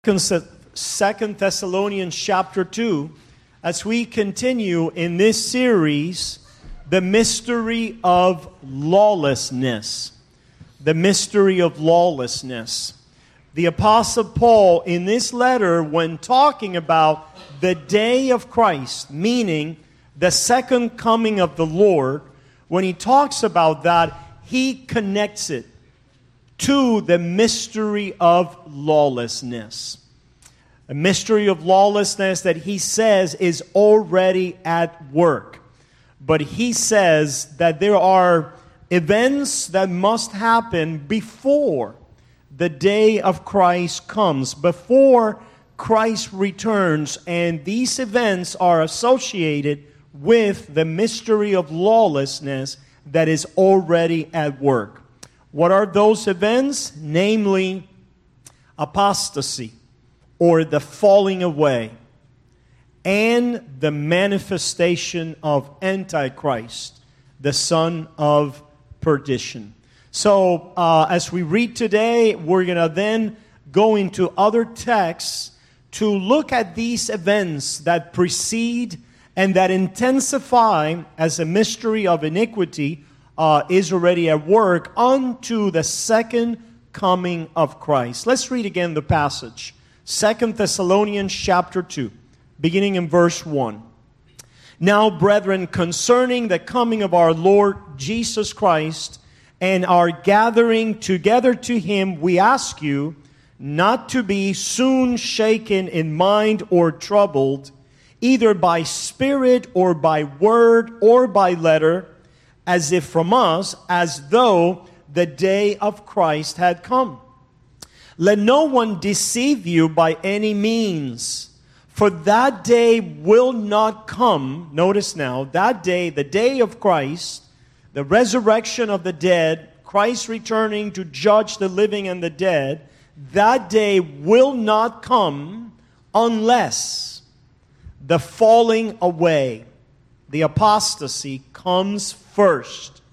Second Thessalonians chapter 2, as we continue in this series, the mystery of lawlessness. The mystery of lawlessness. The Apostle Paul, in this letter, when talking about the day of Christ, meaning the second coming of the Lord, when he talks about that, he connects it to the mystery of lawlessness. A mystery of lawlessness that he says is already at work. But he says that there are events that must happen before the day of Christ comes, before Christ returns, and these events are associated with the mystery of lawlessness that is already at work. What are those events? Namely, apostasy, or the falling away, and the manifestation of Antichrist, the son of perdition. So, as we read today, we're going to then go into other texts to look at these events that precede and that intensify as a mystery of iniquity is already at work unto the second coming of Christ. Let's read again the passage. 2 Thessalonians chapter 2, beginning in verse 1. Now, brethren, concerning the coming of our Lord Jesus Christ and our gathering together to him, we ask you not to be soon shaken in mind or troubled, either by spirit or by word or by letter, as if from us, as though the day of Christ had come. Let no one deceive you by any means, for that day will not come. Notice now, that day, the day of Christ, the resurrection of the dead, Christ returning to judge the living and the dead, that day will not come unless the falling away, the apostasy, comes first,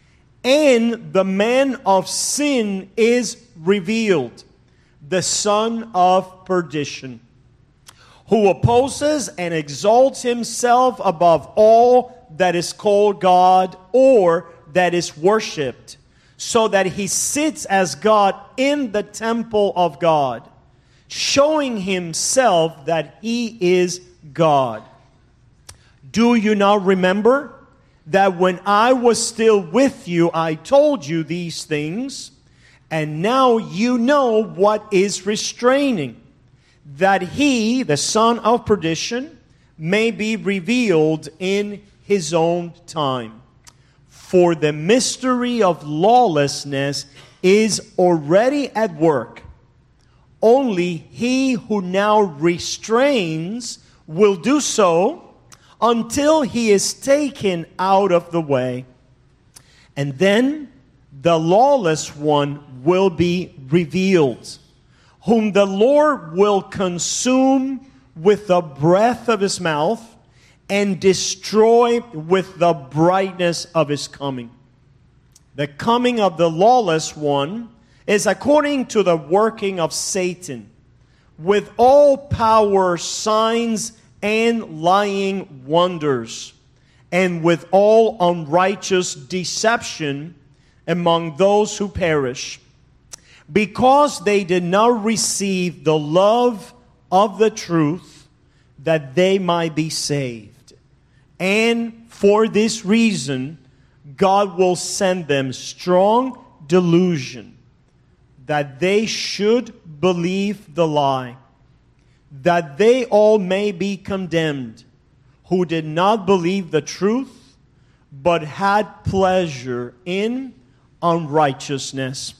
and the man of sin is revealed, the son of perdition, who opposes and exalts himself above all that is called God or that is worshipped, so that he sits as God in the temple of God, showing himself that he is God. Do you not remember that when I was still with you, I told you these things, and now you know what is restraining, that he, the son of perdition, may be revealed in his own time. For the mystery of lawlessness is already at work. Only he who now restrains will do so until he is taken out of the way. And then the lawless one will be revealed, whom the Lord will consume with the breath of his mouth and destroy with the brightness of his coming. The coming of the lawless one is according to the working of Satan, with all power, signs, and lying wonders, and with all unrighteous deception among those who perish, because they did not receive the love of the truth, that they might be saved. And for this reason, God will send them strong delusion, that they should believe the lie, that they all may be condemned, who did not believe the truth, but had pleasure in unrighteousness.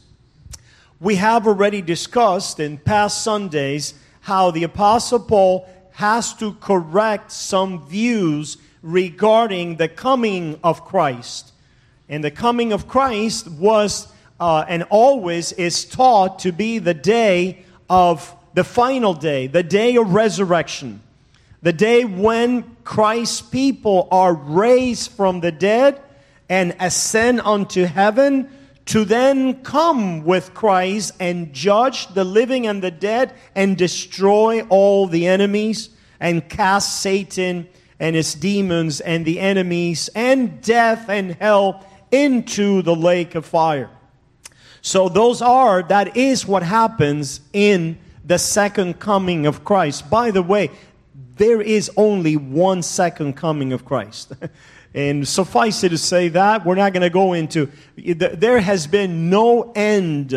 We have already discussed in past Sundays how the Apostle Paul has to correct some views regarding the coming of Christ. And the coming of Christ was and always is taught to be the day of the final day, the day of resurrection, the day when Christ's people are raised from the dead and ascend unto heaven to then come with Christ and judge the living and the dead and destroy all the enemies and cast Satan and his demons and the enemies and death and hell into the lake of fire. So that is what happens in the second coming of Christ. By the way, there is only one second coming of Christ. And suffice it to say that, we're not going to go into, there has been no end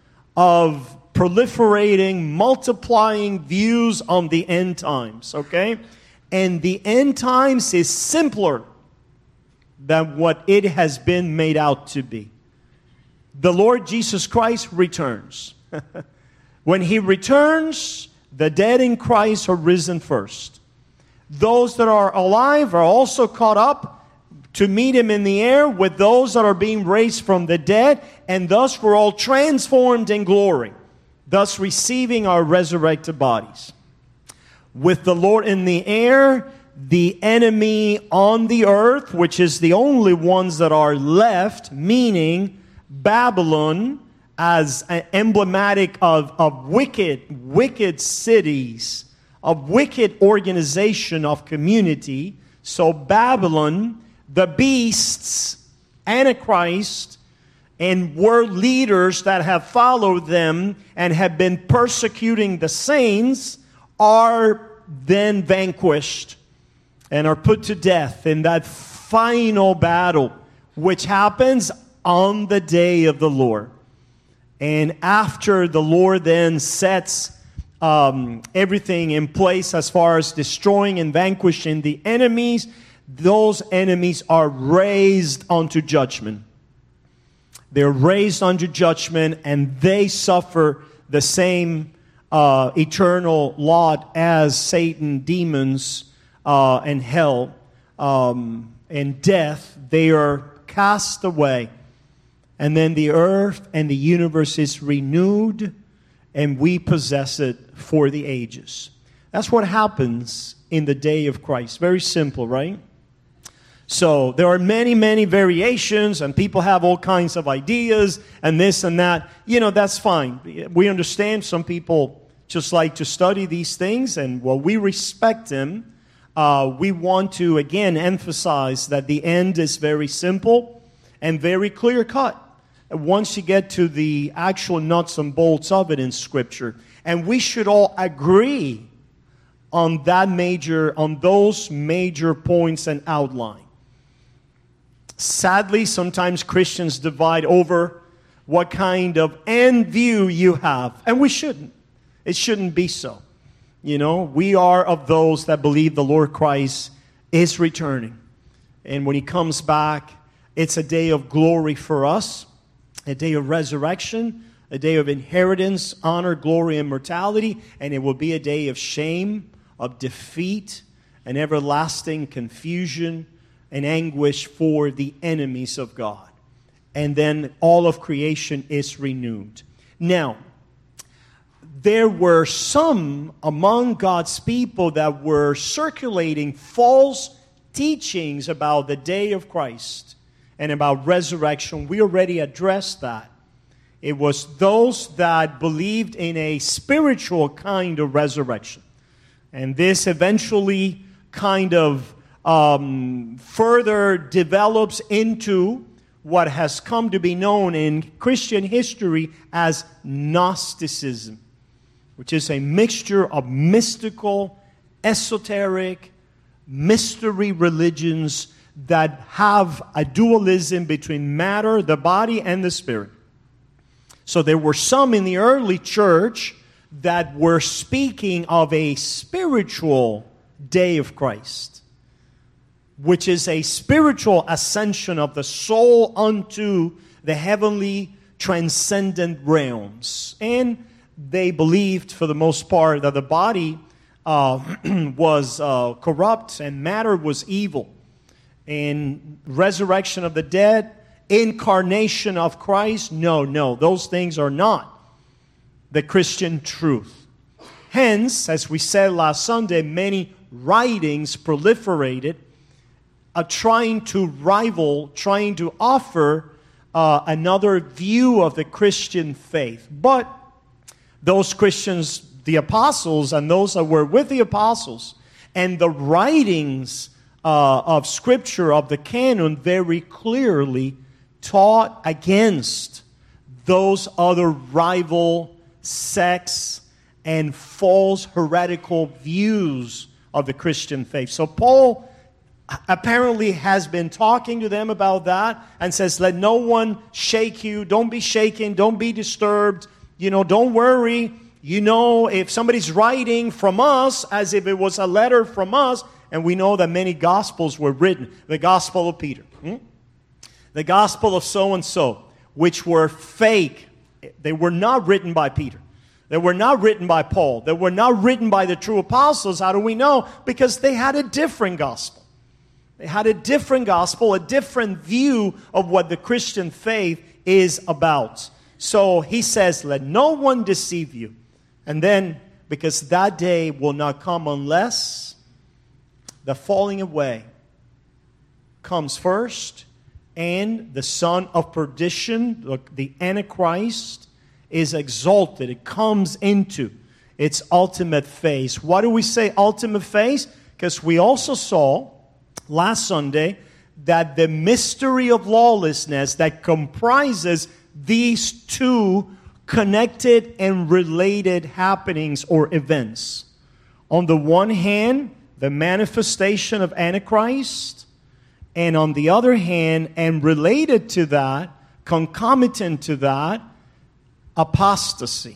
of proliferating, multiplying views on the end times, okay? And the end times is simpler than what it has been made out to be. The Lord Jesus Christ returns. When He returns, the dead in Christ are risen first. Those that are alive are also caught up to meet Him in the air with those that are being raised from the dead, and thus we're all transformed in glory, thus receiving our resurrected bodies. With the Lord in the air, the enemy on the earth, which is the only ones that are left, meaning Babylon, as emblematic of wicked cities, of wicked organization of community. So Babylon, the beasts, Antichrist, and world leaders that have followed them and have been persecuting the saints are then vanquished and are put to death in that final battle, which happens on the day of the Lord. And after the Lord then sets everything in place as far as destroying and vanquishing the enemies, those enemies are raised unto judgment. They're raised unto judgment, and they suffer the same eternal lot as Satan, demons, and hell, and death. They are cast away. And then the earth and the universe is renewed, and we possess it for the ages. That's what happens in the day of Christ. Very simple, right? So there are many, many variations, and people have all kinds of ideas and this and that. You know, that's fine. We understand some people just like to study these things, and while we respect them, we want to, again, emphasize that the end is very simple and very clear-cut once you get to the actual nuts and bolts of it in Scripture. And we should all agree on those major points and outline. Sadly, sometimes Christians divide over what kind of end view you have. And we shouldn't. It shouldn't be so. You know, we are of those that believe the Lord Christ is returning. And when He comes back, it's a day of glory for us, a day of resurrection, a day of inheritance, honor, glory, and immortality. And it will be a day of shame, of defeat, and everlasting confusion and anguish for the enemies of God. And then all of creation is renewed. Now, there were some among God's people that were circulating false teachings about the day of Christ and about resurrection. We already addressed that. It was those that believed in a spiritual kind of resurrection. And this eventually kind of further develops into what has come to be known in Christian history as Gnosticism, which is a mixture of mystical, esoteric, mystery religions that have a dualism between matter, the body, and the spirit. So there were some in the early church that were speaking of a spiritual day of Christ, which is a spiritual ascension of the soul unto the heavenly transcendent realms. And they believed, for the most part, that the body was corrupt and matter was evil. And resurrection of the dead, incarnation of Christ, no, those things are not the Christian truth. Hence, as we said last Sunday, many writings proliferated trying to offer another view of the Christian faith. But those Christians, the apostles, and those that were with the apostles, and the writings of Scripture, of the canon, very clearly taught against those other rival sects and false heretical views of the Christian faith. So Paul apparently has been talking to them about that and says, let no one shake you. Don't be shaken. Don't be disturbed. Don't worry. If somebody's writing from us as if it was a letter from us, and we know that many gospels were written. The gospel of Peter. The gospel of so-and-so, which were fake. They were not written by Peter. They were not written by Paul. They were not written by the true apostles. How do we know? Because they had a different gospel. They had a different gospel, a different view of what the Christian faith is about. So he says, let no one deceive you. And then, because that day will not come unless the falling away comes first, and the son of perdition, the Antichrist, is exalted. It comes into its ultimate phase. Why do we say ultimate phase? Because we also saw last Sunday that the mystery of lawlessness that comprises these two connected and related happenings or events. On the one hand, the manifestation of Antichrist, and on the other hand, and related to that, concomitant to that, apostasy.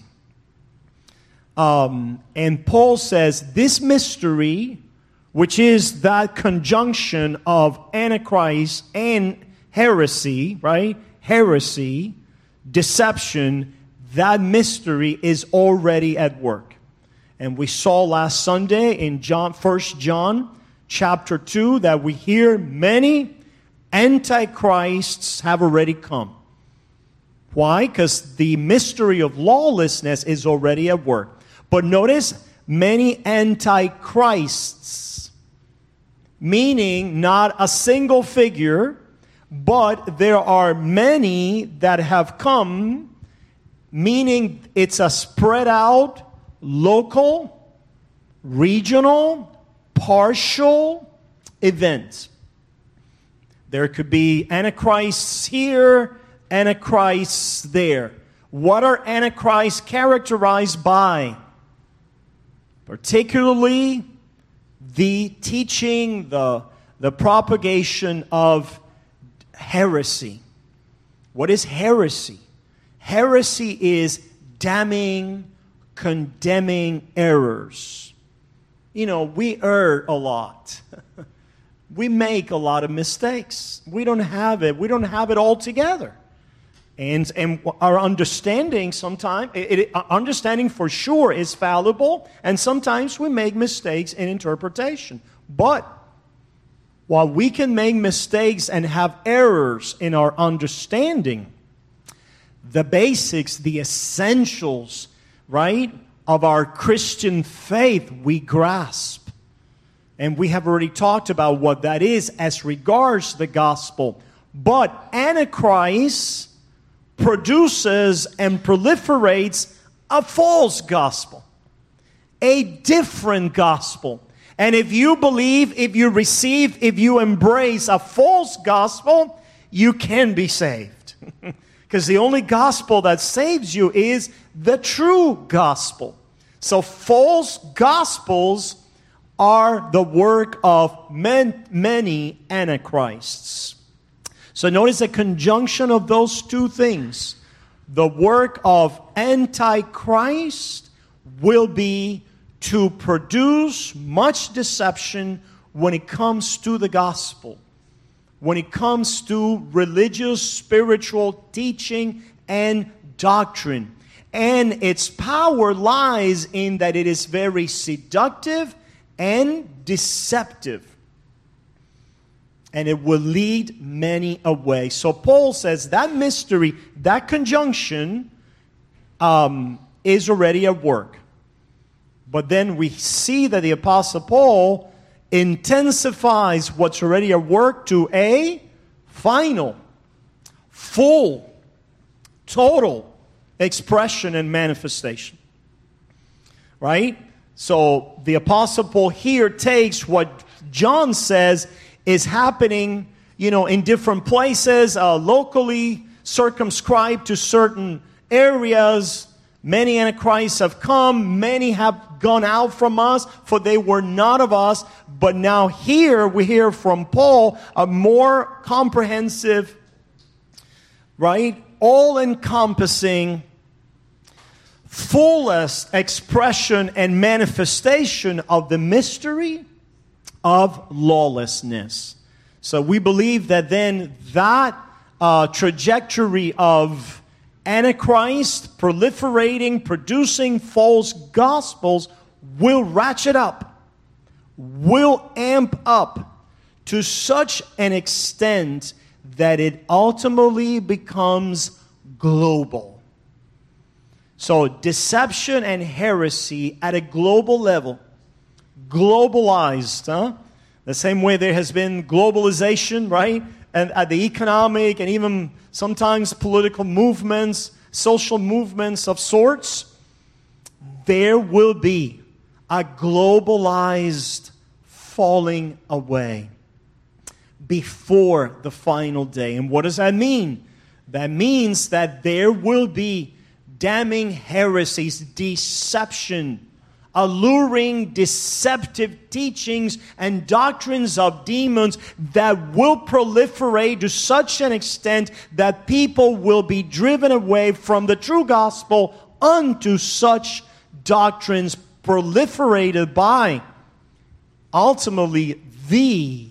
And Paul says this mystery, which is that conjunction of Antichrist and heresy, right? Heresy, deception, that mystery is already at work. And we saw last Sunday in 1 John chapter 2 that we hear many antichrists have already come. Why? Because the mystery of lawlessness is already at work. But notice, many antichrists, meaning not a single figure, but there are many that have come, meaning it's a spread out, local, regional, partial event. There could be antichrists here, antichrists there. What are antichrists characterized by? Particularly the teaching, the propagation of heresy. What is heresy? Heresy is damning, condemning errors. We err a lot. We make a lot of mistakes. We don't have it all together. And our understanding sometimes, understanding for sure is fallible, and sometimes we make mistakes in interpretation. But while we can make mistakes and have errors in our understanding, the basics, the essentials, right, of our Christian faith we grasp. And we have already talked about what that is as regards the gospel. But Antichrist produces and proliferates a false gospel, a different gospel. And if you believe, if you receive, if you embrace a false gospel, you can be saved. Because the only gospel that saves you is the true gospel. So false gospels are the work of many antichrists. So notice the conjunction of those two things. The work of Antichrist will be to produce much deception when it comes to the gospel, when it comes to religious, spiritual teaching and doctrine. And its power lies in that it is very seductive and deceptive. And it will lead many away. So Paul says that mystery, that conjunction is already at work. But then we see that the Apostle Paul intensifies what's already at work to a final full, total expression and manifestation. Right? So the Apostle Paul here takes what John says is happening, in different places, locally circumscribed to certain areas. Many antichrists have come, many have gone out from us, for they were not of us. But now here we hear from Paul a more comprehensive, right, all-encompassing, fullest expression and manifestation of the mystery of lawlessness. So we believe that then that trajectory of Antichrist proliferating, producing false gospels will ratchet up, will amp up to such an extent that it ultimately becomes global. So deception and heresy at a global level, globalized, the same way there has been globalization, right? And at the economic and even sometimes political movements, social movements of sorts, there will be a globalized falling away before the final day. And what does that mean? That means that there will be damning heresies, deception, alluring, deceptive teachings and doctrines of demons that will proliferate to such an extent that people will be driven away from the true gospel unto such doctrines proliferated by ultimately the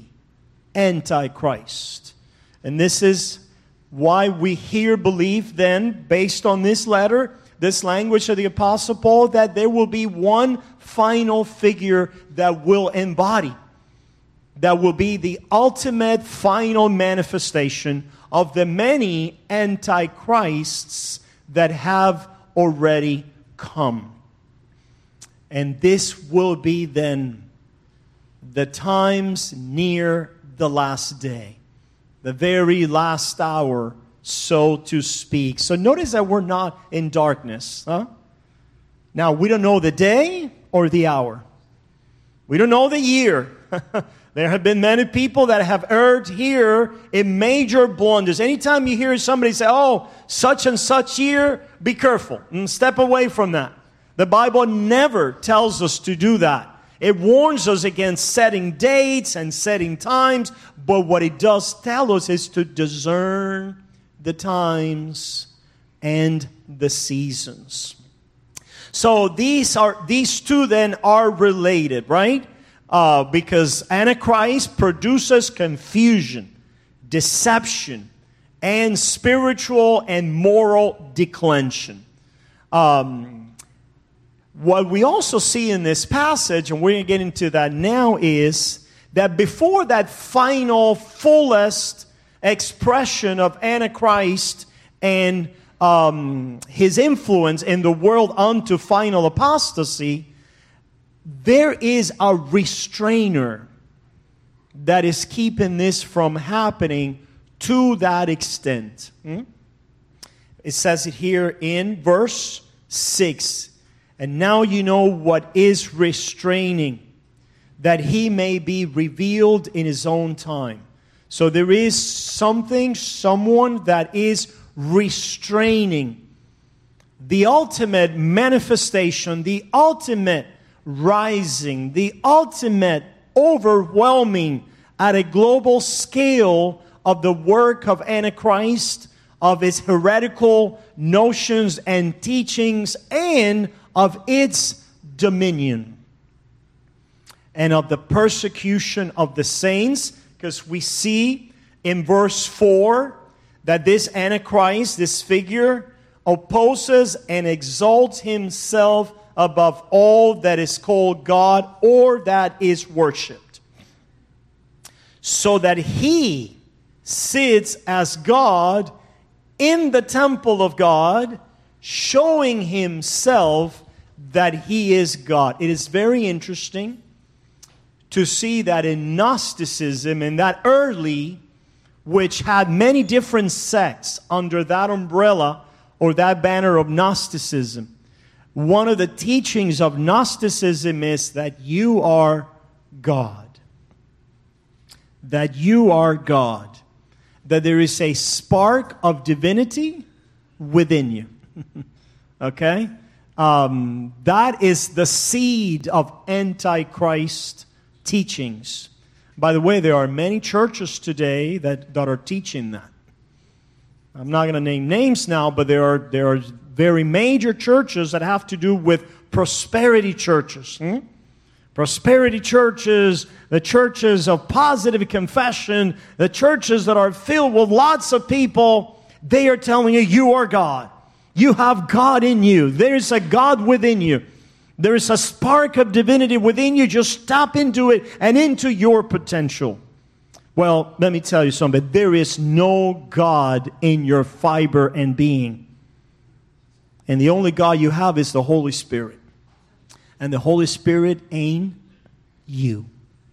Antichrist. And this is why we here believe then, based on this letter, this language of the Apostle Paul, that there will be one final figure that will embody, that will be the ultimate final manifestation of the many antichrists that have already come. And this will be then the times near the last day, the very last hour, so to speak. So notice that we're not in darkness. Now, we don't know the day or the hour. We don't know the year. There have been many people that have erred here in major blunders. Anytime you hear somebody say, oh, such and such year, be careful and step away from that. The Bible never tells us to do that. It warns us against setting dates and setting times, but what it does tell us is to discern the times and the seasons. So these two then are related, right? Because Antichrist produces confusion, deception, and spiritual and moral declension. What we also see in this passage, and we're going to get into that now, is that before that final, fullest expression of Antichrist and his influence in the world unto final apostasy, there is a restrainer that is keeping this from happening to that extent. It says it here in verse 6. And now you know what is restraining, that he may be revealed in his own time. So there is someone that is restraining the ultimate manifestation, the ultimate rising, the ultimate overwhelming at a global scale of the work of Antichrist, of its heretical notions and teachings, and of its dominion, and of the persecution of the saints, because we see in verse 4 that this Antichrist, this figure, opposes and exalts himself above all that is called God or that is worshipped, so that he sits as God in the temple of God, showing himself that he is God. It is very interesting to see that in Gnosticism, in that early which had many different sects under that umbrella or that banner of Gnosticism. One of the teachings of Gnosticism is that you are God. That you are God. That there is a spark of divinity within you. Okay? That is the seed of Antichrist teachings. By the way, there are many churches today that are teaching that. I'm not going to name names now, but there are very major churches that have to do with prosperity churches. Prosperity churches, the churches of positive confession, the churches that are filled with lots of people, they are telling you, you are God. You have God in you. There is a God within you. There is a spark of divinity within you. Just tap into it and into your potential. Well, let me tell you something. There is no God in your fiber and being. And the only God you have is the Holy Spirit. And the Holy Spirit ain't you.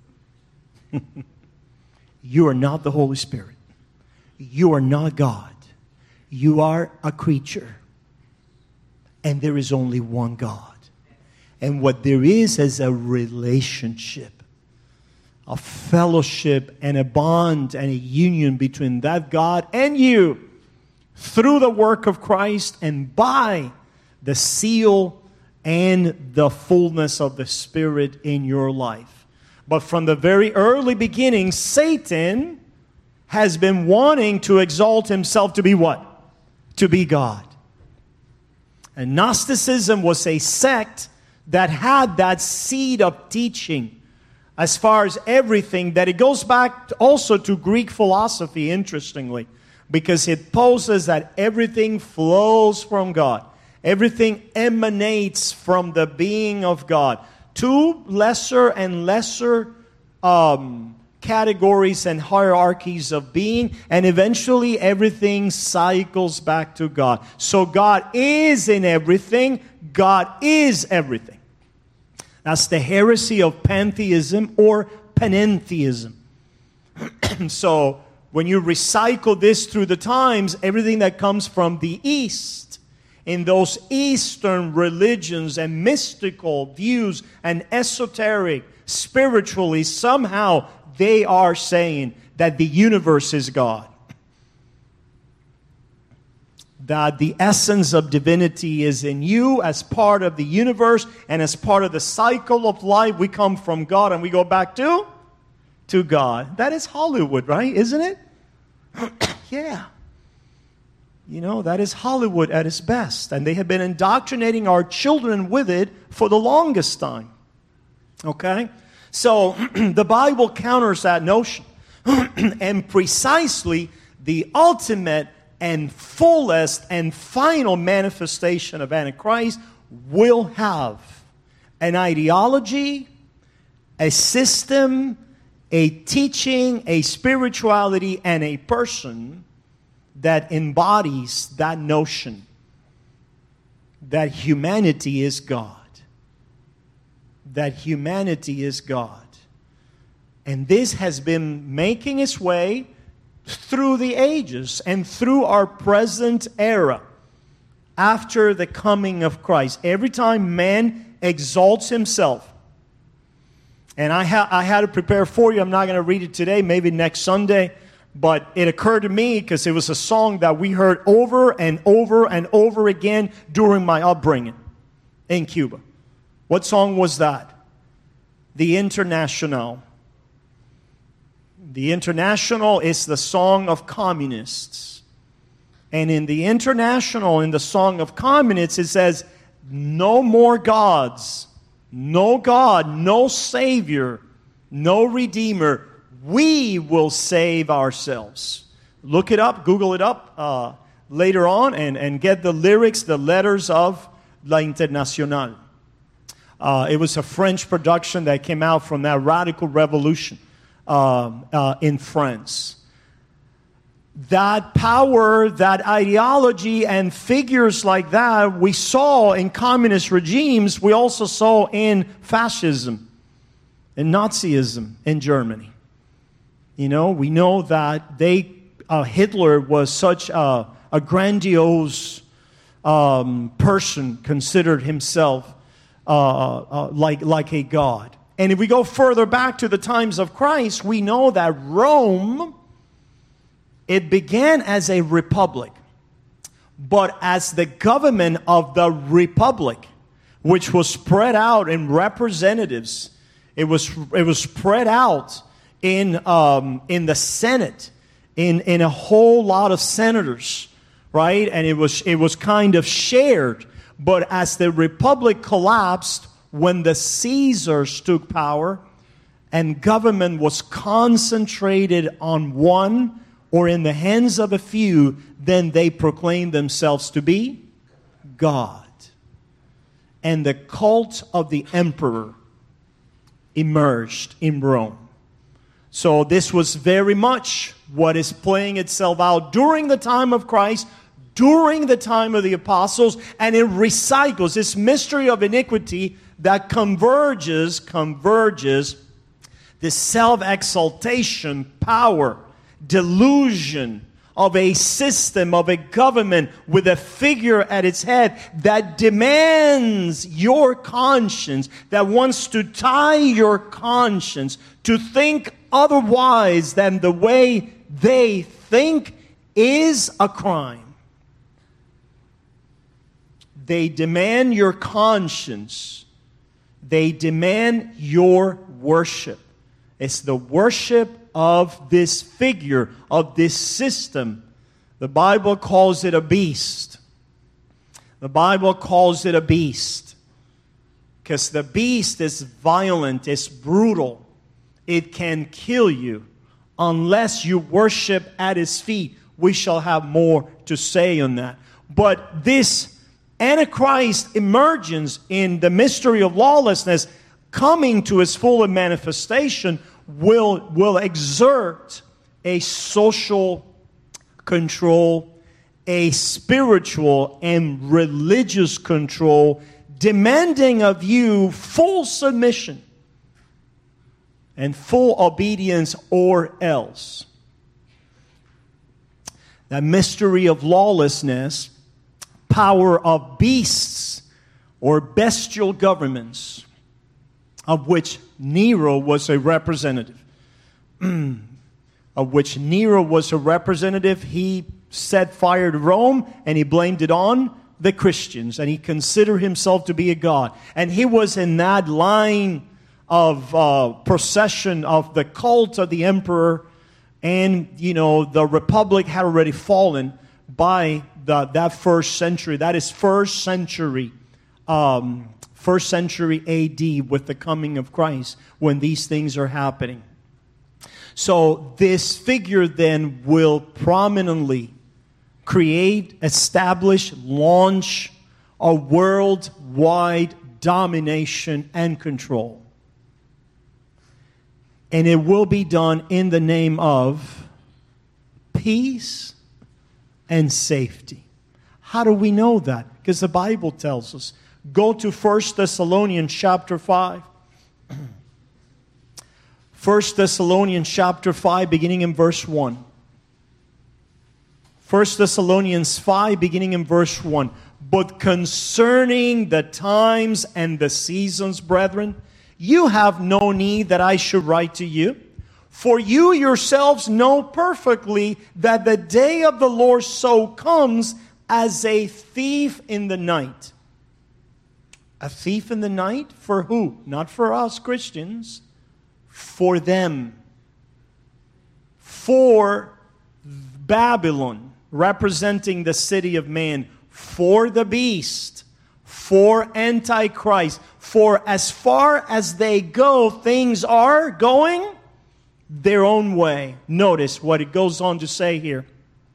You are not the Holy Spirit. You are not God. You are a creature. And there is only one God. And what there is a relationship, a fellowship and a bond and a union between that God and you through the work of Christ and by the seal and the fullness of the Spirit in your life. But from the very early beginning, Satan has been wanting to exalt himself to be what? To be God. And Gnosticism was a sect that had that seed of teaching as far as everything, that it goes back also to Greek philosophy, interestingly, because it poses that everything flows from God. Everything emanates from the being of God. Two lesser and lesser categories and hierarchies of being, and eventually everything cycles back to God. So God is in everything. God is everything. That's the heresy of pantheism or panentheism. So when you recycle this through the times, everything that comes from the East, in those Eastern religions and mystical views and esoteric, spiritually, somehow they are saying that the universe is God. That the essence of divinity is in you as part of the universe, and as part of the cycle of life, we come from God and we go back to God. That is Hollywood, right? Isn't it? Yeah. You know, that is Hollywood at its best. And they have been indoctrinating our children with it for the longest time. Okay? So, the Bible counters that notion. And precisely the ultimate and fullest and final manifestation of Antichrist will have an ideology, a system, a teaching, a spirituality, and a person that embodies that notion that humanity is God. That humanity is God. And this has been making its way through the ages and through our present era after the coming of Christ. Every time man exalts himself, and I had to prepare for you. I'm not going to read it today, maybe next Sunday. But it occurred to me because it was a song that we heard over and over and over again during my upbringing in Cuba. What song was that? The International. The International is the song of communists. And in the International, in the song of communists, it says, no more gods, no God, no Savior, no Redeemer. We will save ourselves. Look it up, Google it up later on, and get the lyrics, the letters of La Internacional. It was a French production that came out from that radical revolution in France. That power, that ideology, and figures like that we saw in communist regimes, we also saw in fascism, in Nazism in Germany. You know, we know that they Hitler was such a grandiose person, considered himself like a god. And if we go further back to the times of Christ, we know that Rome, it began as a republic. But as the government of the republic, which was spread out in representatives, it was spread out in the Senate, in a whole lot of senators, right? And it was kind of shared. But as the republic collapsed, when the Caesars took power and government was concentrated on one or in the hands of a few, then they proclaimed themselves to be God. And the cult of the emperor emerged in Rome. So this was very much what is playing itself out during the time of Christ, during the time of the apostles, and it recycles this mystery of iniquity that converges the self-exaltation, power, delusion of a system, of a government with a figure at its head that demands your conscience, that wants to tie your conscience to think otherwise than the way they think is a crime. They demand your conscience. They demand your worship. It's the worship of this figure, of this system. The Bible calls it a beast. The Bible calls it a beast because the beast is violent, it's brutal. It can kill you unless you worship at its feet. We shall have more to say on that. But this Antichrist emergence in the mystery of lawlessness coming to its full manifestation will exert a social control, a spiritual and religious control, demanding of you full submission and full obedience or else. The mystery of lawlessness, power of beasts or bestial governments, of which Nero was a representative. He set fire to Rome and he blamed it on the Christians, and he considered himself to be a god. And he was in that line of procession of the cult of the emperor, and the republic had already fallen by that first century. That is first century AD, with the coming of Christ, when these things are happening. So this figure then will prominently create, establish, launch a worldwide domination and control. And it will be done in the name of peace and safety. How do we know that? Because the Bible tells us. Go to 1 Thessalonians chapter 5. 1 Thessalonians chapter 5, beginning in verse 1. 1 Thessalonians 5, beginning in verse 1. But concerning the times and the seasons, brethren, you have no need that I should write to you. For you yourselves know perfectly that the day of the Lord so comes as a thief in the night. A thief in the night? For who? Not for us Christians. For them. For Babylon, representing the city of man. For the beast. For Antichrist. For as far as they go, things are going their own way. Notice what it goes on to say here.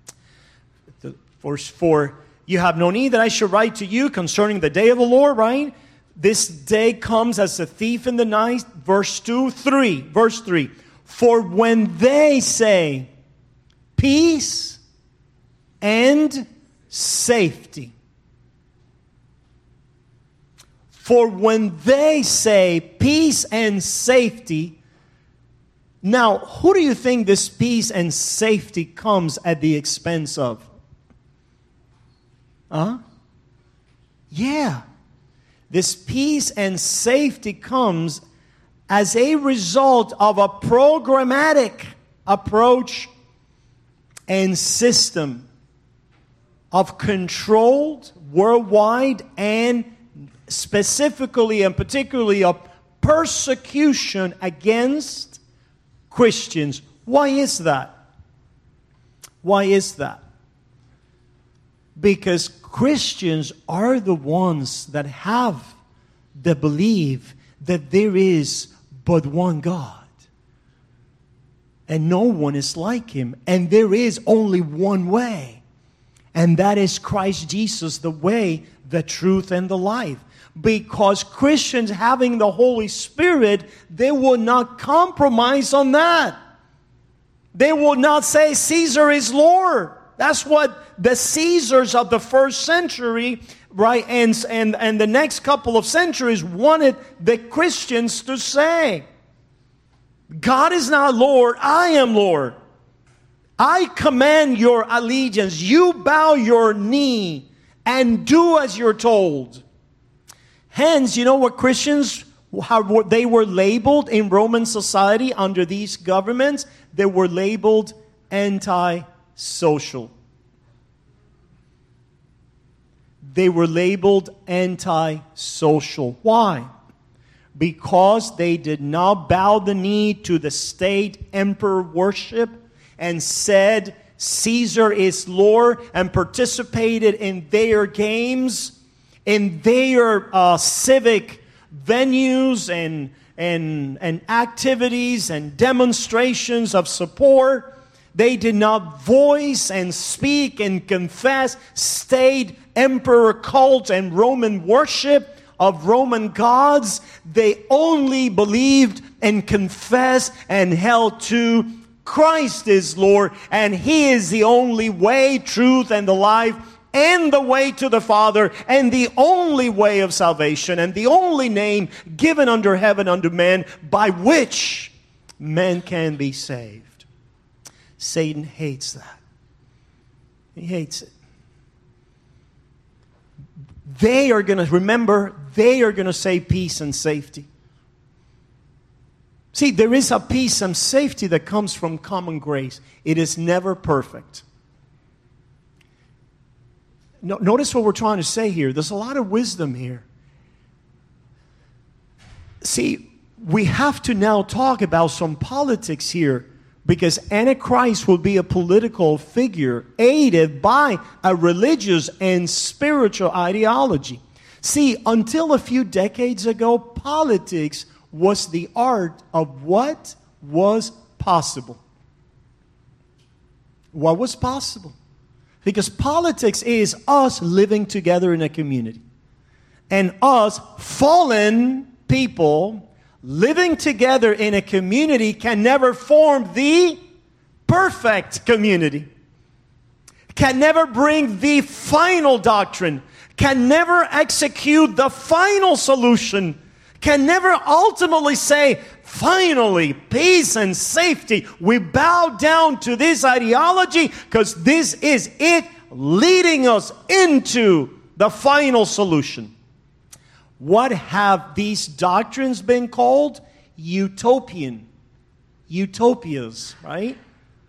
For you have no need that I should write to you concerning the day of the Lord, right? This day comes as a thief in the night. Verse 3. For when they say peace and safety. For when they say peace and safety, Now, who do you think this peace and safety comes at the expense of? Yeah. This peace and safety comes as a result of a programmatic approach and system of controlled, worldwide, and specifically and particularly of persecution against Christians. Why is that? Why is that? Because Christians are the ones that have the belief that there is but one God. And no one is like Him. And there is only one way. And that is Christ Jesus, the way, the truth, and the life. Because Christians having the Holy Spirit, they will not compromise on that. They will not say Caesar is Lord. That's what the Caesars of the first century, right, and the next couple of centuries wanted the Christians to say. God is not Lord, I am Lord. I command your allegiance. You bow your knee and do as you're told. Hence, you know what Christians, how they were labeled in Roman society under these governments? They were labeled anti-social. They were labeled anti-social. Why? Because they did not bow the knee to the state emperor worship and said Caesar is Lord and participated in their games, in their civic venues and activities and demonstrations of support. They did not voice and speak and confess state emperor cult and Roman worship of Roman gods. They only believed and confessed and held to Christ is Lord, and He is the only way, truth, and the life, and the way to the Father, and the only way of salvation, and the only name given under heaven unto men by which men can be saved. Satan hates that. He hates it. They are going to say peace and safety. See, there is a peace and safety that comes from common grace. It is never perfect. Notice what we're trying to say here. There's a lot of wisdom here. See, we have to now talk about some politics here, because Antichrist will be a political figure aided by a religious and spiritual ideology. See, until a few decades ago, politics was the art of what was possible. What was possible? Because politics is us living together in a community. And us fallen people living together in a community can never form the perfect community. Can never bring the final doctrine. Can never execute the final solution. Can never ultimately say, finally, peace and safety. We bow down to this ideology because this is it leading us into the final solution. What have these doctrines been called? Utopias, right?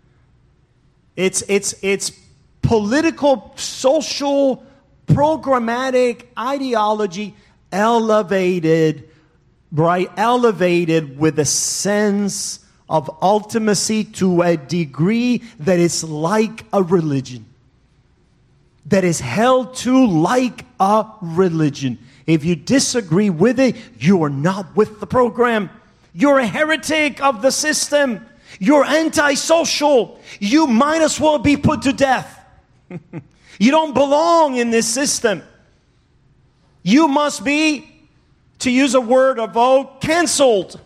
It's political, social, programmatic ideology elevated with a sense of ultimacy to a degree that is like a religion. That is held to like a religion. If you disagree with it, you are not with the program. You're a heretic of the system. You're antisocial. You might as well be put to death. You don't belong in this system. You must be, to use a word of vogue, canceled.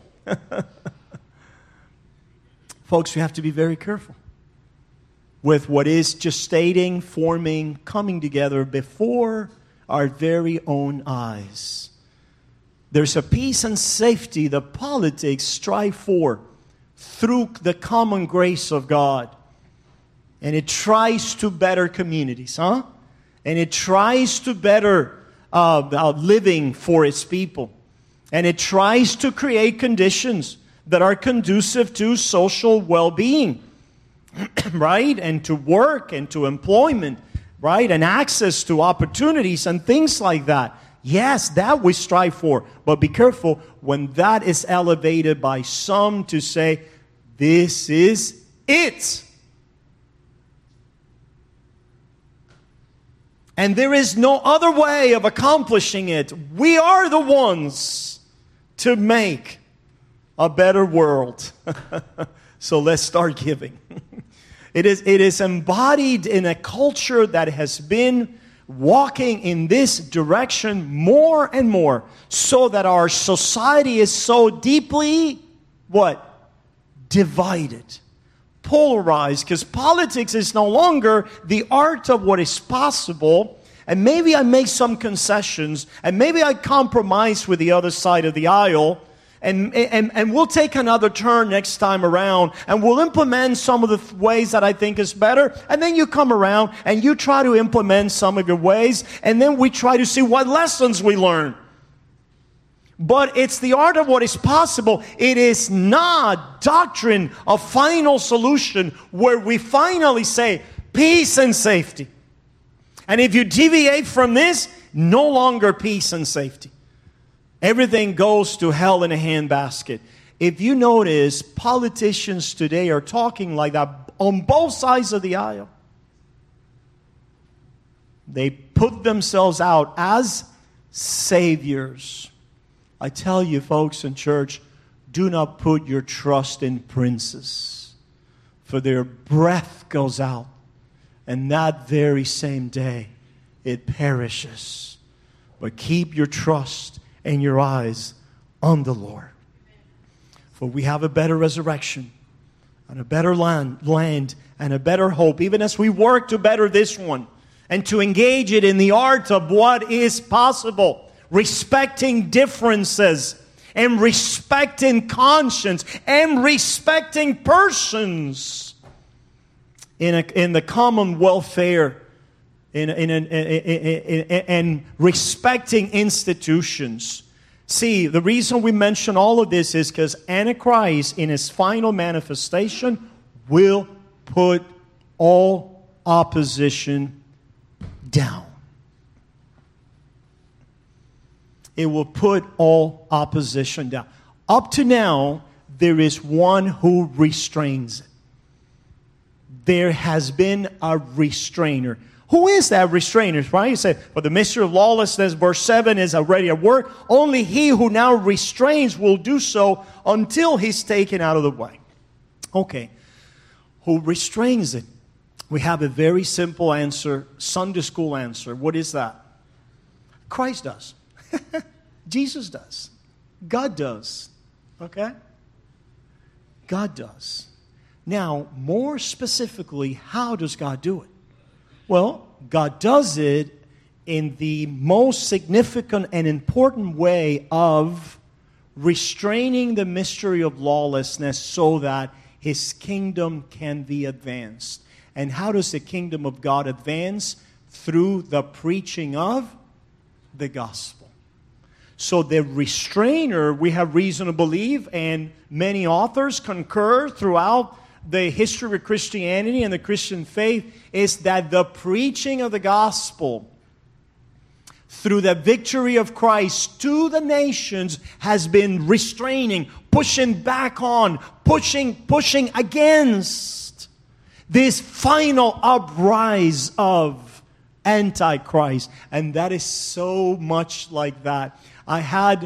Folks, we have to be very careful with what is gestating, forming, coming together before our very own eyes. There's a peace and safety that politics strive for through the common grace of God. And it tries to better communities, And it tries to better living for its people. And it tries to create conditions that are conducive to social well-being, right? And to work and to employment, right? And access to opportunities and things like that. Yes, that we strive for. But be careful when that is elevated by some to say, this is it. And there is no other way of accomplishing it. We are the ones to make a better world. So let's start giving. It is embodied in a culture that has been walking in this direction more and more, so that our society is so deeply, what? Divided. Polarized, because politics is no longer the art of what is possible, and maybe I make some concessions, and maybe I compromise with the other side of the aisle, and we'll take another turn next time around, and we'll implement some of the ways that I think is better, and then you come around, and you try to implement some of your ways, and then we try to see what lessons we learn. But it's the art of what is possible. It is not doctrine of final solution where we finally say peace and safety. And if you deviate from this, no longer peace and safety. Everything goes to hell in a handbasket. If you notice, politicians today are talking like that on both sides of the aisle. They put themselves out as saviors. I tell you, folks in church, do not put your trust in princes, for their breath goes out, and that very same day it perishes. But keep your trust and your eyes on the Lord. For we have a better resurrection, and a better land, and a better hope, even as we work to better this one, and to engage it in the art of what is possible. Respecting differences, and respecting conscience, and respecting persons in the common welfare, and respecting institutions. See, the reason we mention all of this is because Antichrist, in his final manifestation, will put all opposition down. It will put all opposition down. Up to now, there is one who restrains it. There has been a restrainer. Who is that restrainer? Right? You say, but the mystery of lawlessness, verse 7, is already at work. Only he who now restrains will do so until he's taken out of the way. Okay. Who restrains it? We have a very simple answer, Sunday school answer. What is that? Christ does. Jesus does. God does. Okay? God does. Now, more specifically, how does God do it? Well, God does it in the most significant and important way of restraining the mystery of lawlessness so that His kingdom can be advanced. And how does the kingdom of God advance? Through the preaching of the gospel. So the restrainer, we have reason to believe, and many authors concur throughout the history of Christianity and the Christian faith, is that the preaching of the gospel through the victory of Christ to the nations has been restraining, pushing back on, pushing against this final uprise of Antichrist. And that is so much like that. I had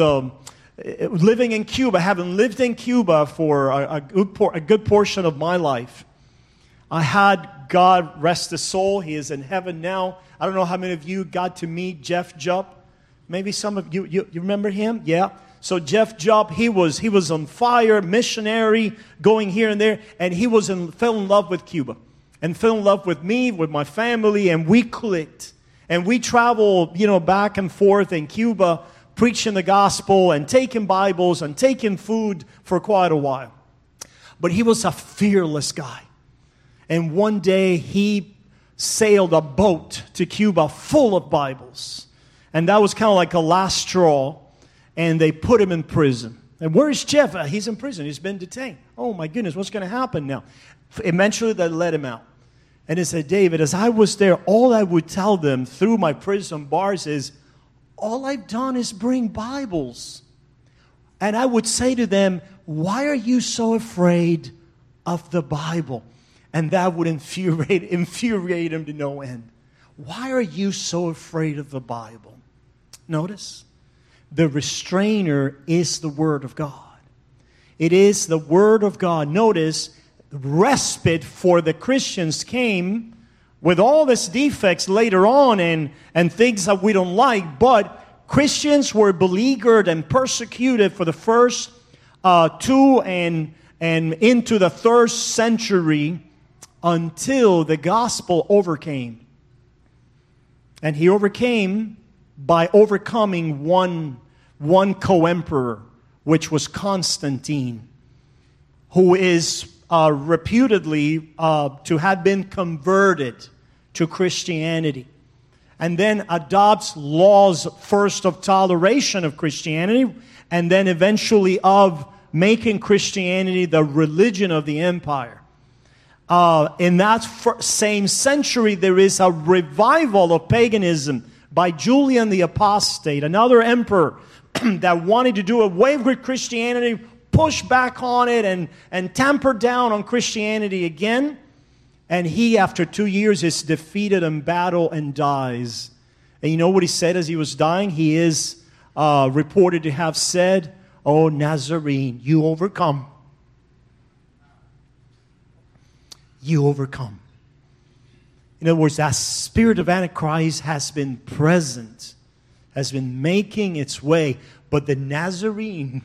living in Cuba, having lived in Cuba for a good portion of my life. I had, God rest his soul, he is in heaven now. I don't know how many of you got to meet Jeff Jupp. Maybe some of you remember him? Yeah. So Jeff Jupp, he was on fire, missionary, going here and there, and he fell in love with Cuba. And fell in love with me, with my family, and we clicked. And we traveled, back and forth in Cuba, preaching the gospel and taking Bibles and taking food for quite a while. But he was a fearless guy. And one day he sailed a boat to Cuba full of Bibles. And that was kind of like a last straw. And they put him in prison. And where is Jeff? He's in prison. He's been detained. Oh my goodness, what's going to happen now? Eventually they let him out. And he said, David, as I was there, all I would tell them through my prison bars is, all I've done is bring Bibles. And I would say to them, why are you so afraid of the Bible? And that would infuriate him to no end. Why are you so afraid of the Bible? Notice, the restrainer is the Word of God. It is the Word of God. Notice, respite for the Christians came with all these defects later on and things that we don't like, but Christians were beleaguered and persecuted for the first 2 and into the 3rd century until the gospel overcame. And he overcame by overcoming one co-emperor, which was Constantine, who is reputedly to have been converted to Christianity, and then adopts laws first of toleration of Christianity, and then eventually of making Christianity the religion of the empire. In that same century, there is a revival of paganism by Julian the Apostate, another emperor that wanted to do away with Christianity, push back on it, and tamper down on Christianity again. And he, after 2 years, is defeated in battle and dies. And you know what he said as he was dying? He is reported to have said, "O Nazarene, you overcome. You overcome." In other words, that spirit of Antichrist has been present, has been making its way, but the Nazarene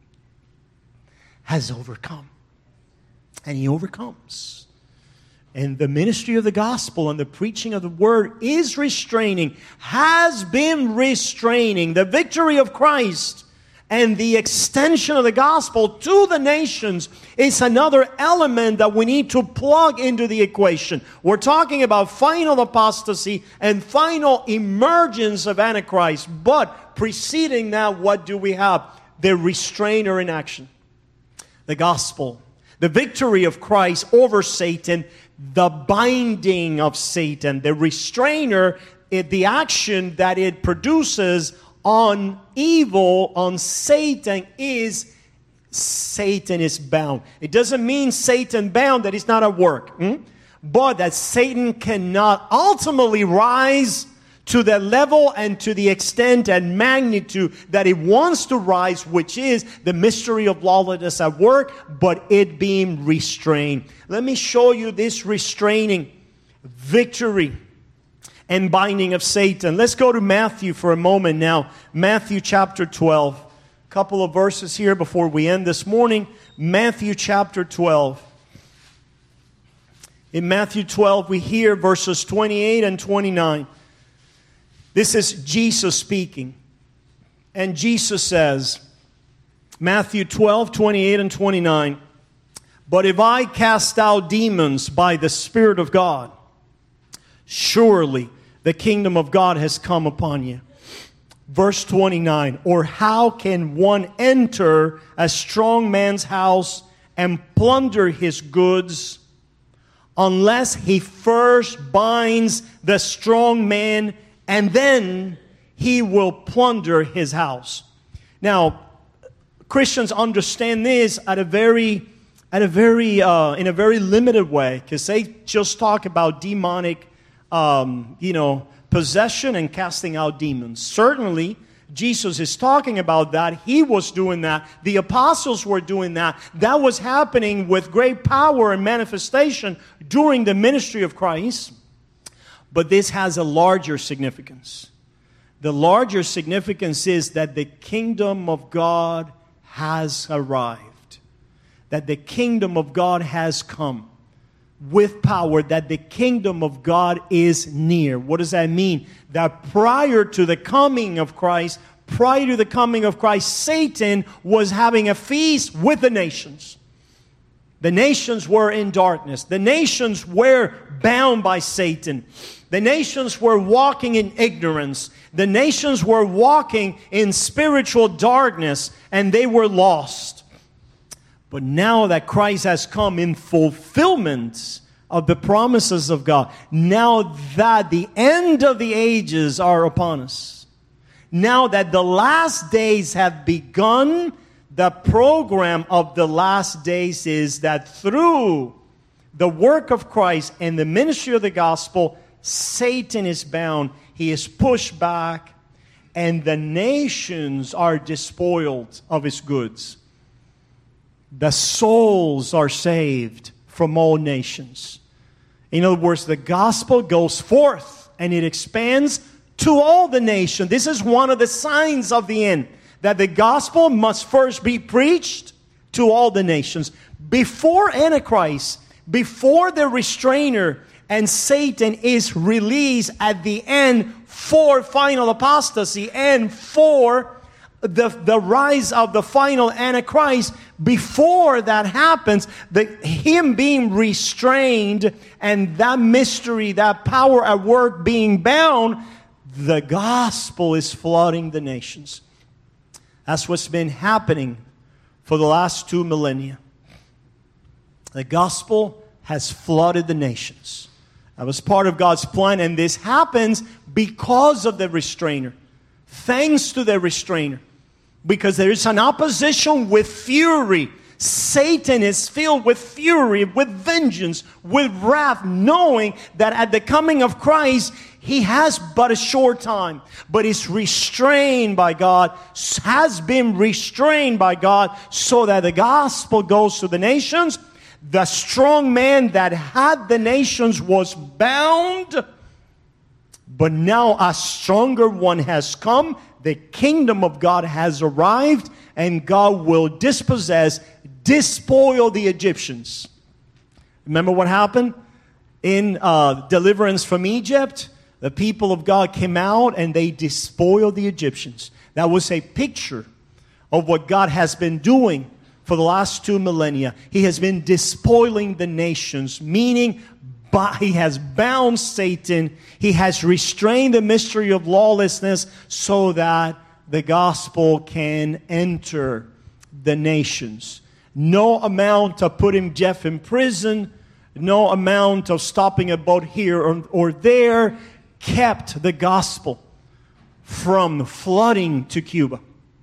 has overcome. And he overcomes. And the ministry of the gospel and the preaching of the word is restraining, has been restraining. The victory of Christ and the extension of the gospel to the nations is another element that we need to plug into the equation. We're talking about final apostasy and final emergence of Antichrist. But preceding that, what do we have? The restrainer in action. The gospel. The victory of Christ over Satan. The binding of Satan. The restrainer, the action that it produces on evil, on Satan is bound. It doesn't mean Satan bound that he's not at work. But that Satan cannot ultimately rise to the level and to the extent and magnitude that it wants to rise, which is the mystery of lawlessness at work, but it being restrained. Let me show you this restraining victory and binding of Satan. Let's go to Matthew for a moment now. Matthew chapter 12. A couple of verses here before we end this morning. Matthew chapter 12. In Matthew 12, we hear verses 28 and 29. This is Jesus speaking. And Jesus says, Matthew 12, 28 and 29, "But if I cast out demons by the Spirit of God, surely the kingdom of God has come upon you." Verse 29, "Or how can one enter a strong man's house and plunder his goods unless he first binds the strong man, and then he will plunder his house?" Now, Christians understand this in a very limited way, because they just talk about demonic possession and casting out demons. Certainly, Jesus is talking about that. He was doing that. The apostles were doing that. That was happening with great power and manifestation during the ministry of Christ. But this has a larger significance. The larger significance is that the kingdom of God has arrived. That the kingdom of God has come with power, that the kingdom of God is near. What does that mean? That prior to the coming of Christ, Satan was having a feast with the nations. The nations were in darkness. The nations were bound by Satan. The nations were walking in ignorance. The nations were walking in spiritual darkness, and they were lost. But now that Christ has come in fulfillment of the promises of God, now that the end of the ages are upon us, now that the last days have begun, the program of the last days is that through the work of Christ and the ministry of the gospel, Satan is bound, he is pushed back, and the nations are despoiled of his goods. The souls are saved from all nations. In other words, the gospel goes forth and it expands to all the nations. This is one of the signs of the end, that the gospel must first be preached to all the nations. Before Antichrist, before the restrainer and Satan is released at the end for final apostasy and for the rise of the final Antichrist, before that happens, him being restrained and that mystery, that power at work being bound, the gospel is flooding the nations. That's what's been happening for the last 2 millennia. The gospel has flooded the nations. That was part of God's plan, and this happens because of the restrainer. Thanks to the restrainer. Because there is an opposition with fury. Satan is filled with fury, with vengeance, with wrath, knowing that at the coming of Christ, he has but a short time. But is restrained by God, has been restrained by God, so that the gospel goes to the nations. The strong man that had the nations was bound, but now a stronger one has come. The kingdom of God has arrived, and God will despoil the Egyptians. Remember what happened in deliverance from Egypt? The people of God came out and they despoiled the Egyptians. That was a picture of what God has been doing for the last 2 millennia. He has been despoiling the nations, meaning he has bound Satan. He has restrained the mystery of lawlessness so that the gospel can enter the nations. No amount of putting Jeff in prison, no amount of stopping a boat here or there kept the gospel from flooding to Cuba.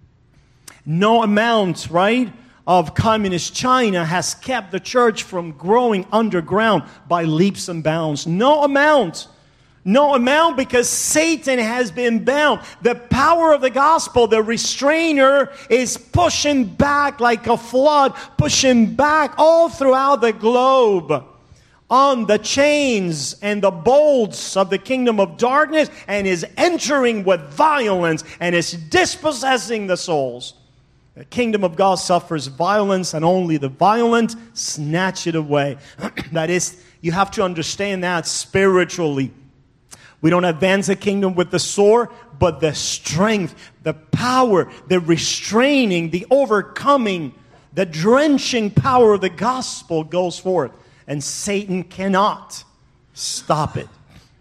No amount, right, of communist China has kept the church from growing underground by leaps and bounds. No amount. No amount, because Satan has been bound. The power of the gospel, the restrainer, is pushing back like a flood, pushing back all throughout the globe on the chains and the bolts of the kingdom of darkness, and is entering with violence and is dispossessing the souls. The kingdom of God suffers violence, and only the violent snatch it away. That is, you have to understand that spiritually. We don't advance the kingdom with the sword, but the strength, the power, the restraining, the overcoming, the drenching power of the gospel goes forth. And Satan cannot stop it.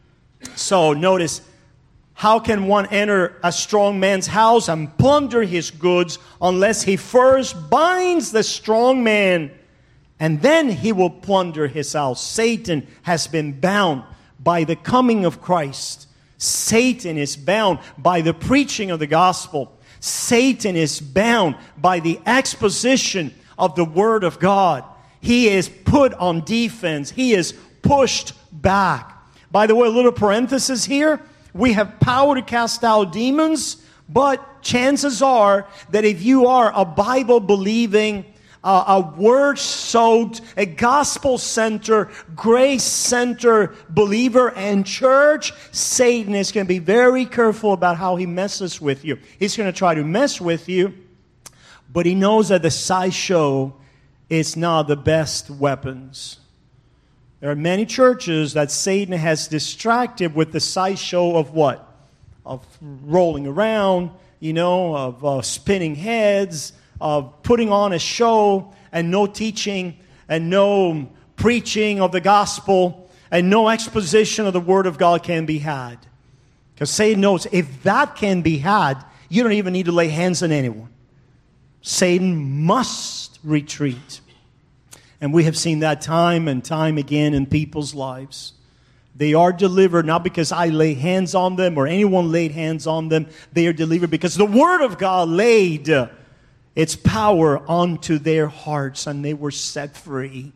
So notice, how can one enter a strong man's house and plunder his goods unless he first binds the strong man, and then he will plunder his house? Satan has been bound by the coming of Christ. Satan is bound by the preaching of the gospel. Satan is bound by the exposition of the word of God. He is put on defense. He is pushed back. By the way, a little parenthesis here. We have power to cast out demons, but chances are that if you are a Bible-believing, a word-soaked, a gospel-centered, grace-centered believer and church, Satan is going to be very careful about how he messes with you. He's going to try to mess with you, but he knows that the sideshow is not the best weapons. There are many churches that Satan has distracted with the sideshow of what? Of rolling around, of spinning heads, of putting on a show and no teaching. and no preaching of the gospel and no exposition of the Word of God can be had. Because Satan knows if that can be had, you don't even need to lay hands on anyone. Satan must retreat. And we have seen that time and time again in people's lives. They are delivered not because I lay hands on them or anyone laid hands on them. They are delivered because the Word of God laid its power onto their hearts and they were set free.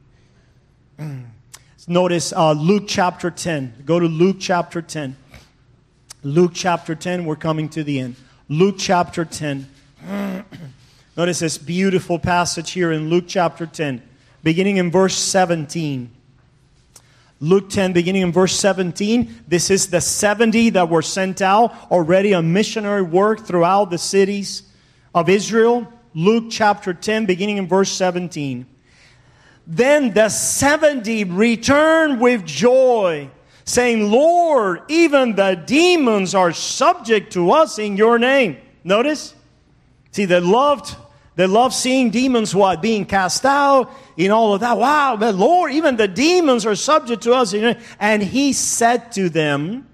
Notice Luke chapter 10. Go to Luke chapter 10. Luke chapter 10, we're coming to the end. Luke chapter 10. Notice this beautiful passage here in Luke chapter 10, beginning in verse 17. Luke 10, beginning in verse 17. This is the 70 that were sent out already on missionary work throughout the cities of Israel. Luke chapter 10, beginning in verse 17. Then the 70 returned with joy, saying, Lord, even the demons are subject to us in your name. Notice? See, they loved seeing demons, what? Being cast out, in all of that. Wow, but Lord, even the demons are subject to us. And he said to them,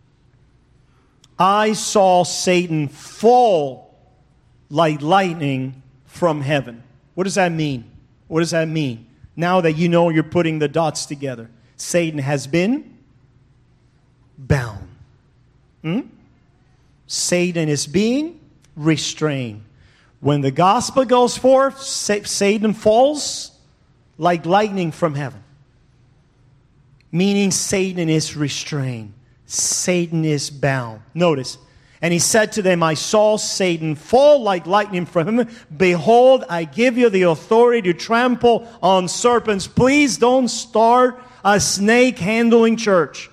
I saw Satan fall like lightning from heaven. What does that mean? What does that mean? Now that you know you're putting the dots together. Satan has been bound. Satan is being restrained. When the gospel goes forth, Satan falls like lightning from heaven. Meaning Satan is restrained. Satan is bound. Notice. And he said to them, I saw Satan fall like lightning from heaven. Behold, I give you the authority to trample on serpents. Please don't start a snake handling church.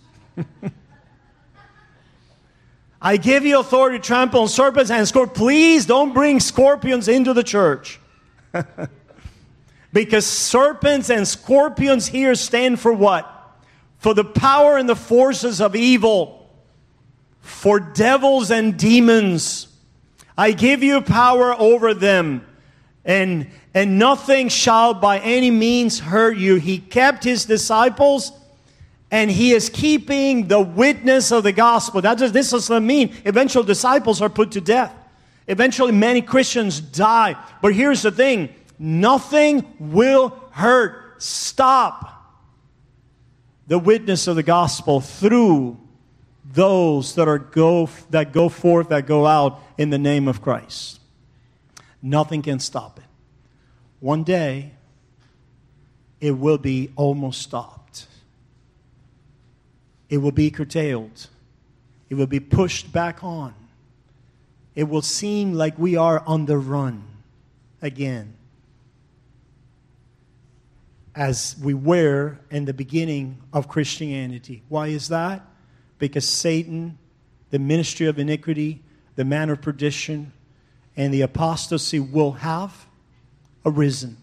I give you authority to trample on serpents and scorpions. Please don't bring scorpions into the church. Because serpents and scorpions here stand for what? For the power and the forces of evil. For devils and demons. I give you power over them. And nothing shall by any means hurt you. He kept his disciples. And he is keeping the witness of the gospel. This doesn't mean eventual disciples are put to death. Eventually many Christians die. But here's the thing. Nothing will hurt. Stop the witness of the gospel through those that go forth, that go out in the name of Christ. Nothing can stop it. One day, it will be almost stopped. It will be curtailed. It will be pushed back on. It will seem like we are on the run again, as we were in the beginning of Christianity. Why is that? Because Satan, the ministry of iniquity, the man of perdition, and the apostasy will have arisen.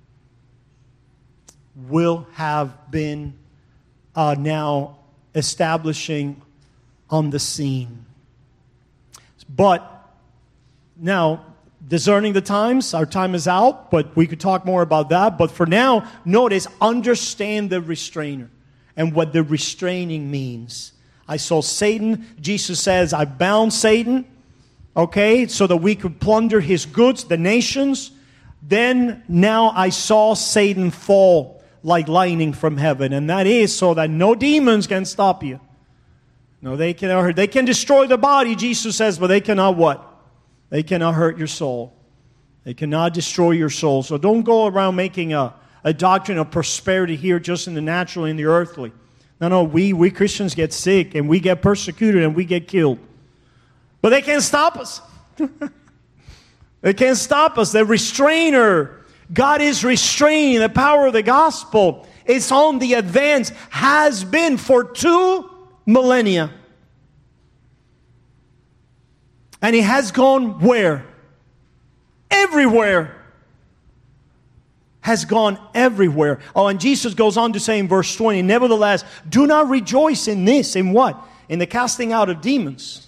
Will have been now establishing on the scene. But now, discerning the times, our time is out, but we could talk more about that. But for now, notice, understand the restrainer and what the restraining means. I saw Satan. Jesus says, I bound Satan, okay, so that we could plunder his goods, the nations. Then, now I saw Satan fall like lightning from heaven. And that is so that no demons can stop you. No, they cannot hurt. They can destroy the body, Jesus says, but they cannot what? They cannot hurt your soul. They cannot destroy your soul. So don't go around making a doctrine of prosperity here just in the natural and the earthly. No, we Christians get sick and we get persecuted and we get killed. But they can't stop us. They can't stop us. The restrainer, God is restraining the power of the gospel. It's on the advance, has been for 2 millennia. And it has gone where? Everywhere. Has gone everywhere. Oh, and Jesus goes on to say in verse 20, nevertheless, do not rejoice in this. In what? In the casting out of demons.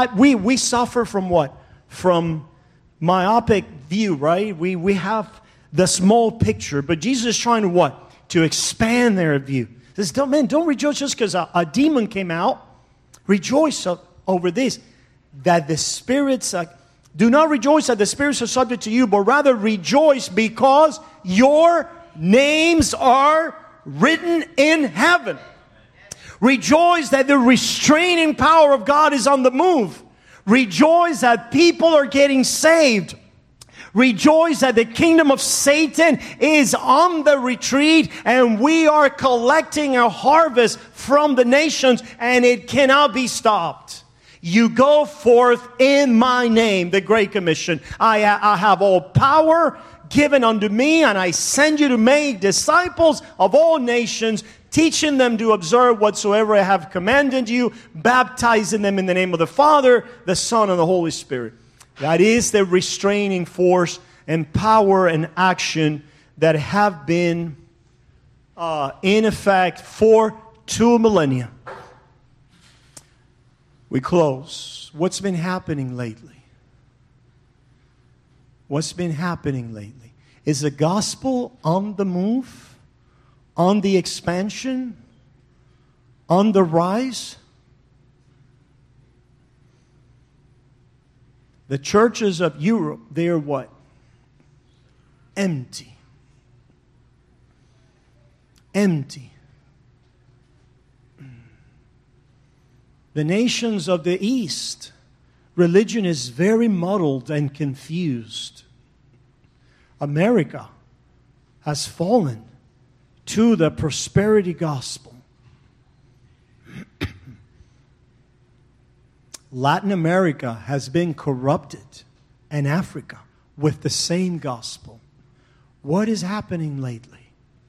We suffer from what? From myopic view, right? We have the small picture, but Jesus is trying to what? To expand their view. He says, don't rejoice just because a demon came out. Rejoice over this, that the spirits, do not rejoice that the spirits are subject to you, but rather rejoice because your names are written in heaven. Rejoice that the restraining power of God is on the move. Rejoice that people are getting saved. Rejoice that the kingdom of Satan is on the retreat and we are collecting a harvest from the nations and it cannot be stopped. You go forth in my name, the Great Commission. I have all power given unto me and I send you to make disciples of all nations, teaching them to observe whatsoever I have commanded you, baptizing them in the name of the Father, the Son, and the Holy Spirit. That is the restraining force and power and action that have been in effect for 2 millennia. We close. What's been happening lately? What's been happening lately? Is the gospel on the move? On the expansion? On the rise? The churches of Europe, they are what? Empty. Empty. The nations of the East, religion is very muddled and confused. America has fallen to the prosperity gospel. Latin America has been corrupted, and Africa with the same gospel. What is happening lately?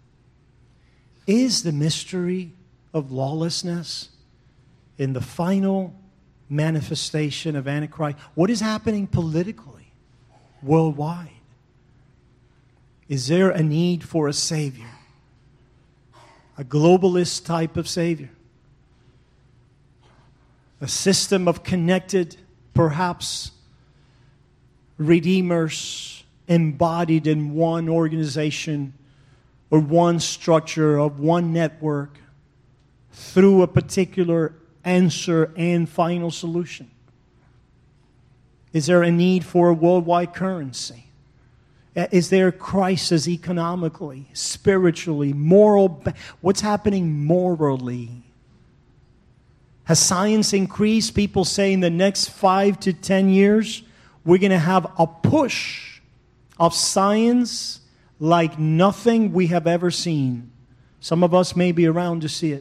Is the mystery of lawlessness in the final manifestation of Antichrist? What is happening politically, worldwide? Is there a need for a Savior? A globalist type of Savior? A system of connected, perhaps, redeemers embodied in one organization or one structure of one network through a particular answer and final solution? Is there a need for a worldwide currency? Is there a crisis economically, spiritually, what's happening morally? Has science increased? People say in the next 5 to 10 years, we're going to have a push of science like nothing we have ever seen. Some of us may be around to see it.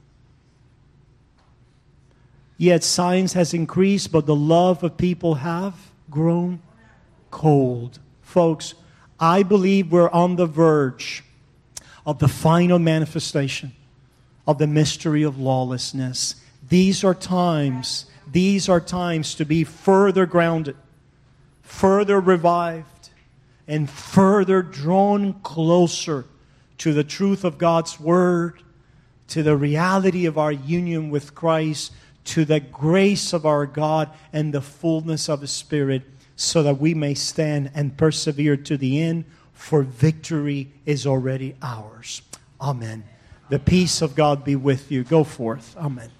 Yet science has increased, but the love of people have grown cold. Folks, I believe we're on the verge of the final manifestation of the mystery of lawlessness. These are times to be further grounded, further revived, and further drawn closer to the truth of God's Word, to the reality of our union with Christ, to the grace of our God and the fullness of His Spirit, so that we may stand and persevere to the end, for victory is already ours. Amen. The peace of God be with you. Go forth. Amen.